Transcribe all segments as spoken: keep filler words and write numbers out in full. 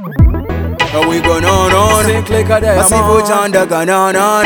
How we gonna on on? Sink like a diamond. I see Butch and the gun on on.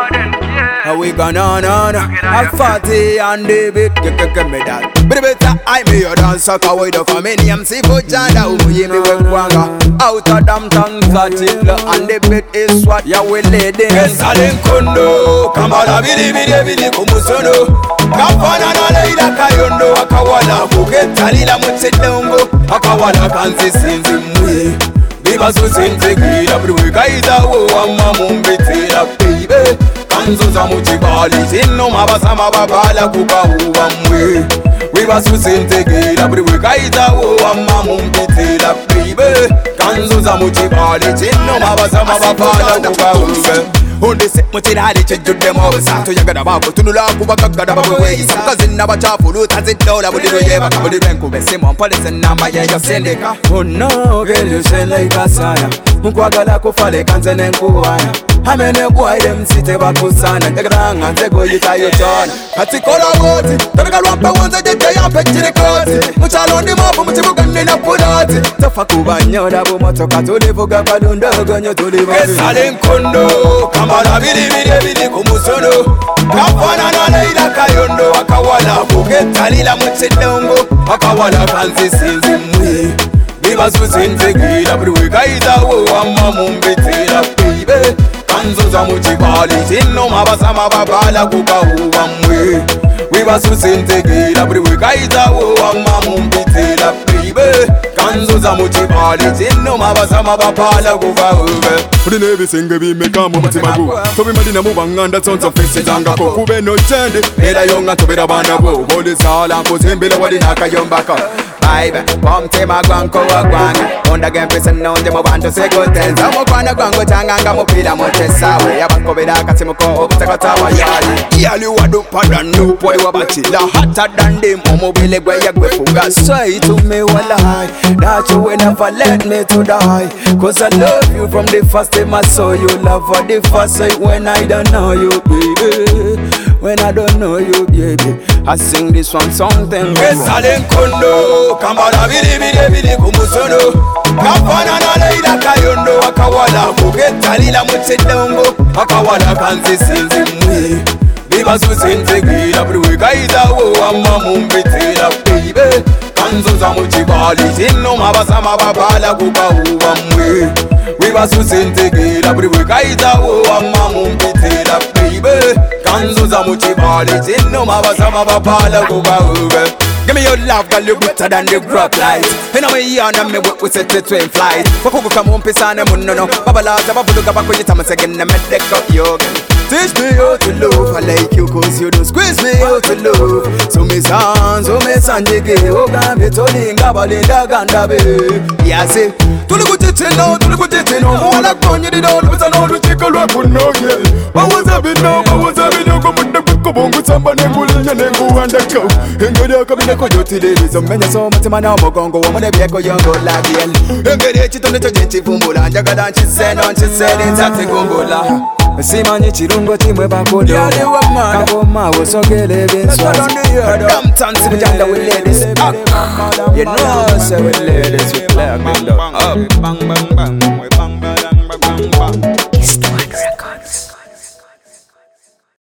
How we gonna on on? Al Fatty and David, give me that. But better I me your dancer, cause the comedian see Butch and the who ye me with wanga. Out of damn town, Fatila and the bit is what ya will lady. Yes, I didn't kondo. Come on, I believe it, believe it, kumusono. Kapana na leila kayondo, akawala buketali la mutsedongo, akawala kanzi sinzi mwe. Biba so sinzi gira bruwe kaiza wo amma mumbetela baby. Kanzo za muchibali zino mabasa mababala kuka uwa mwe. Biba so sinzi gira bruwe kaiza wo amma mumbetela baby. Kanzo za muchibali zino mabasa mababala kuka uwa. Only set much in hali chejo demo sa to yaga da babo tunula kuba gaga da babo we kazi na bachafu luta zitola budi yeba kabudi benku besimo police na maye yo sendeka. Oh no girl you sound like a sana unkwagala kufale kanze nenkuwana amene boy dem site bakusana tegranga tego yitayo chona atikola woti tabika lwampa wonze jeje ya pechiri koti muchalo ndi mopo muchibuga nina pulati tofa kubanyoda bo motoka tulivuga padundo gonyo tulivu esale nkondo kamala bili bili bili kumusono kapana na leila kayondo akawala buketalila mutsedongo akawala kanzi sinzi mwe biba susinze gira bruwe kaiza wo amma mumbetela baby. Kanzo za muchibali zino mabasa mababala kuka uwa mwe. Wiba susinze gira bruwe kaiza wo amma mumbetela baby. Kanzo za muchibali zino mabasa mababala kuka uwe. Uri nebi senge bimeka mu mutima gwo tobi madina mu banganda tsonzo fesi zanga ko kube no chende era yonga tobera bana bo holi sala kozembele wali nakayombaka baby pomte magwanko wagwanga onda gempese nonde mu bantu sekotenza mu kwana gwango tanganga mu pila motesawe yabakobera kasimuko obutakata wayali yali wadu padano boy wabati la hata dande momobile gwe yagwe fuga say to me walai that you will never let me to die cause I love you from the first time I saw you. Love for the first sight when I don't know you, baby. When I don't know you, baby. I sing this one song then Esale nkondo Kambala bili bili bili kumusono Kapana na leila kayondo akawala buketalila mutsedongo akawala kanzi sinzi mwe Biba susinze gira bruwe kaiza wo amma mumbetela baby. Kanzo za muchibali zino mabasa mababala kuka uwa mwe Wiba susinze gira bruwe kaiza wo amma mumbetela baby. Kanzo za muchibali zino mabasa mababala kuka uwa. Give me your love, girl, you better than the rock light. You know me on and me work with set it to in flight. Wapuku come on, pisa ne muno no. Babalaza, babuluga bako yitama again, na medek up yoga. Teach me how to love, I like you cause you don't squeeze me how to love. So me sans, so me sanjige, oga me tolinga balinda ganda be. Yeah, say, tuli kujiti no, tuli kujiti no. Mwala konye di do, lupita no, luchika lwa kunoge. Bawaza bino, bawaza bino, kumunda kuko bongu samba nengulinya nengu andako. Engedi akabine kojotililizo, menya so mutima na mogongo, wamone bieko yongo labiel. Engedi chitone chojichi fumbula, njagada nchiseno, nchiseni, ntate gumbola. Simanye chirungo chimwe bakodo Kagoma wosogele binswa Come tansi mjanda with ladies You know say with ladies we play a good up Bang bang bang, we bang bang